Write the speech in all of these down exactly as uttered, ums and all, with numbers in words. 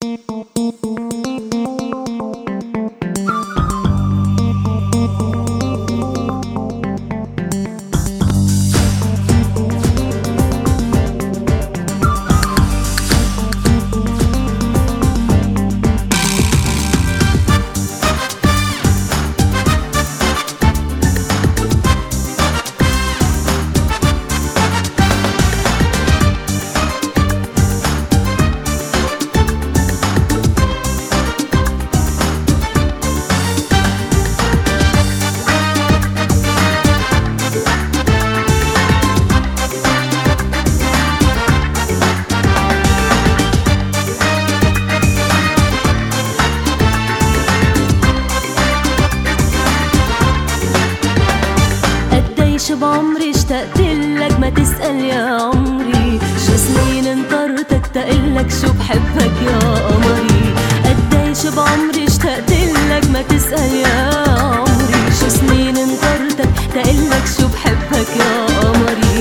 بعمري اشتقتلك ما تسأل يا عمري، شو سنين انطرتك تقلك شو بحبك يا قمري. قديش بعمري اشتقتلك ما تسأل يا عمري، شو سنين انطرتك تقلك شو بحبك يا قمري.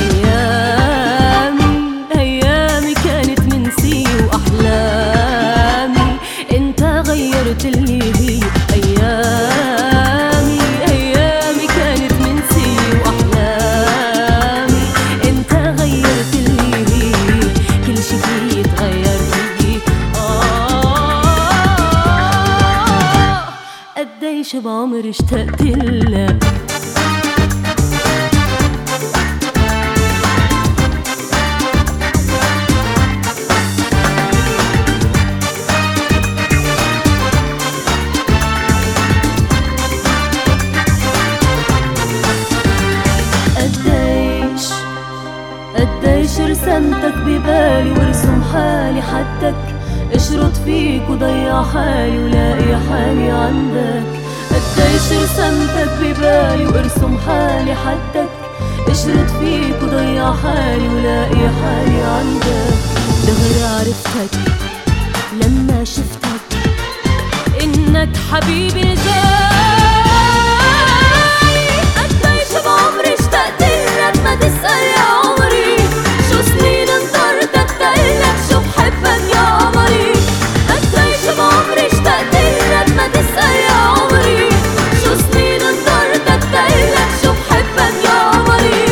أيامي أيامي كانت منسي وأحلامي انت غيرت اللي هي. أيامي أيامي كانت منسي وأحلامي انت غيرت اللي هي، كل شي فيه يتغير فيه. آه قديش بعمري اشتقتلك. قديش رسمتك ببالي وارسم حالي حدك، اشرد فيك وضيع حالي ولاقي حالي عندك. قديش رسمتك ببالي وارسم حالي حدك، اشرد فيك وضيع حالي ولاقي حالي عندك. دغري عرفتك لما شفتك انك حبيبي الجاي. قديش بعمري اشتقتلك ما تسأل يا عمري، شو سنين انطرتك تقلك شو بحبك يا قمري. قديش بعمري اشتقتلك ما تسأل يا عمري، شو سنين انطرتك تقلك شو بحبك يا قمري.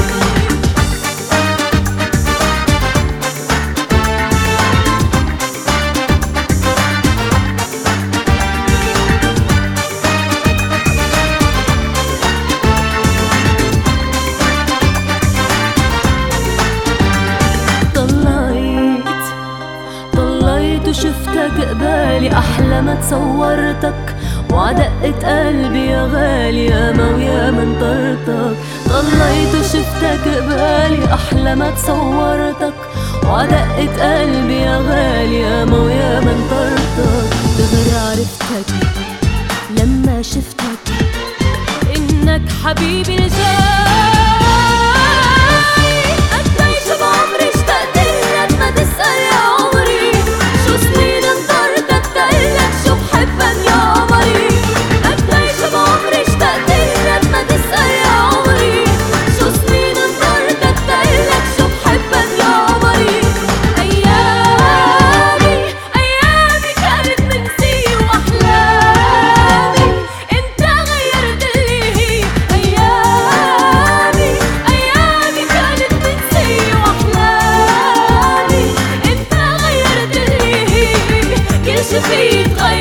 وشفتك قبالي أحلى ما تصورتك، وعدقت قلبي يا غالي ياما وياما انطرتك. ضليت وشفتك قبالي أحلى ما تصورتك، وعدقت قلبي يا غالي ياما وياما انطرتك. دغري عرفتك لما شفتك إنك حبيبي الجاي. قديش بعمري اشتقتلك ما تسأل يا عمري، شو سنين انطرتك تقلك شو بحبك يا قمري. قديش بعمري اشتقتلك ما تسأل يا عمري، شو سنين انطرتك تقلك شو بحبك يا قمري. أيامي أيامي كانت منسي وأحلامي انت غيرت اللي هي. أيامي أيامي كانت منسي وأحلامي انت غيرت اللي هي، كل شي فيه يتغير